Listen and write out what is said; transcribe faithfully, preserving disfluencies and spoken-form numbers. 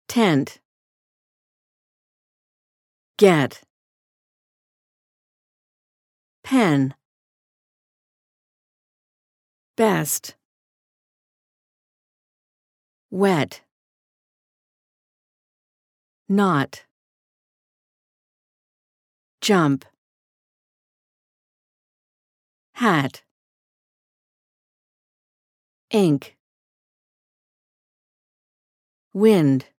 tent, get, pen, best, wet, not, jump, hat, ink, wind.